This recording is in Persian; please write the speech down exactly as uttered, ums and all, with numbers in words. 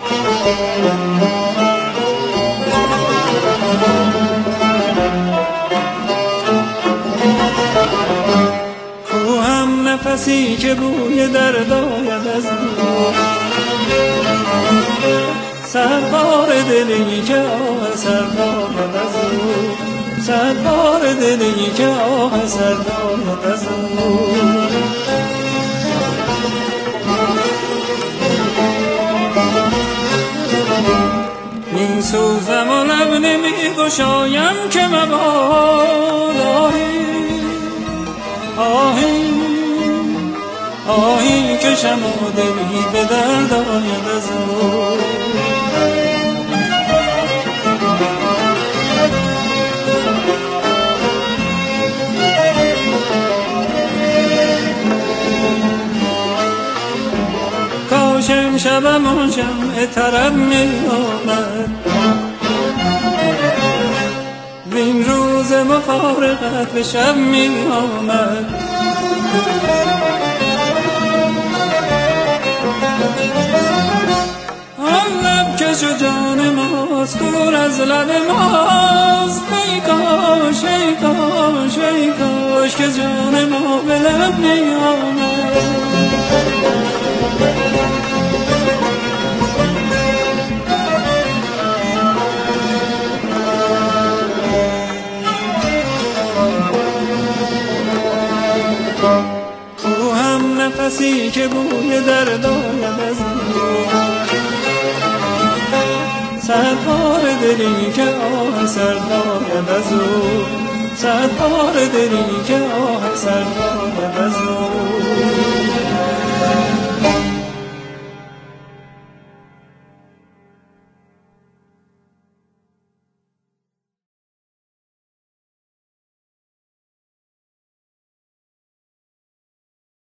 کو هم نفسی که بوی درد آید از او، سربار دلی که آه سر دارد از او، سربار دلی که آه سر دارد از او. این سوزم و لب نمی گشایم که مباد آهی آهی آهی کشم و دلی به درد آید از او. کاشم شبم و شمع طرب می آمد، وین روز مفارقت به شب می آمد. آن لب که چو جان ماست دور از لب ماست، ای کاش ای کاش ای کاش که جان ما به لب می آمد. کو هم نفسی که بوی درد آید از او، سربار دلی که آه سر دارد از او، سربار دلی که آه سر دارد از او.